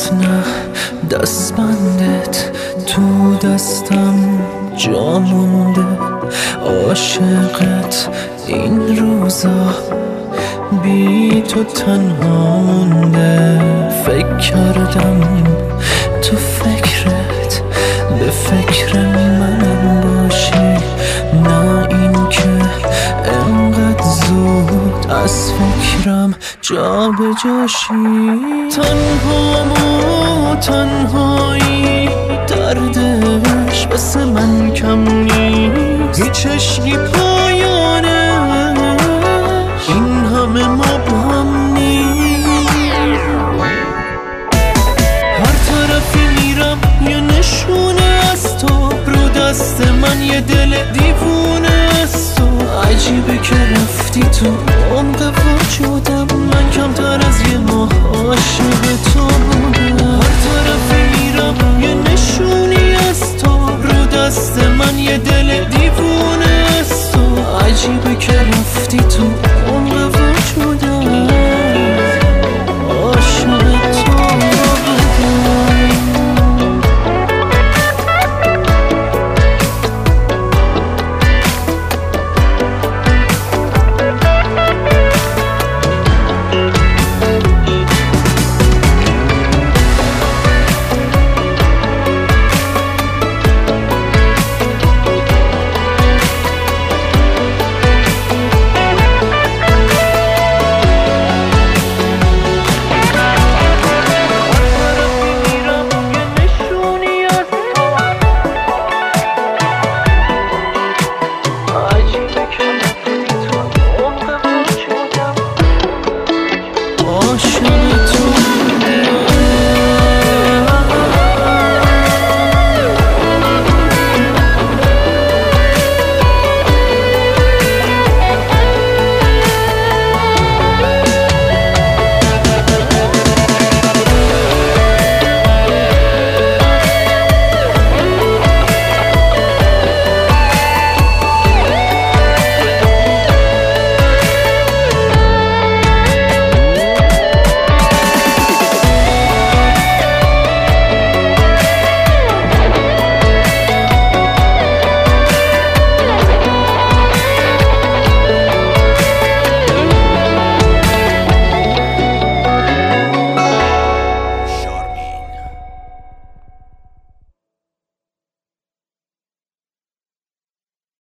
دستت نه، دستبندت تو دستم جا مونده. عاشقت این روزا بی تو تنها مونده. فکر کردم تو فکرت به فکر منم باشی، نه این که انقدر زود از فکرم جا به جاشی. تنهامو تنهایی دردش واسه من کم نیست، هیچ عشقی پایانش این همه مبهم نیست. هر طرفی میرم یه نشونه از تو، رو دست من یه دل دیوونه از تو. عجیبه که رفتی تو عمق وجودم، من کمتر از یه ماه عاشق تو بودم. هر طرفی میرم یه نشونی از تو، رو دست من یه دل دیوونه از تو. عجیبه که رفتی تو عمق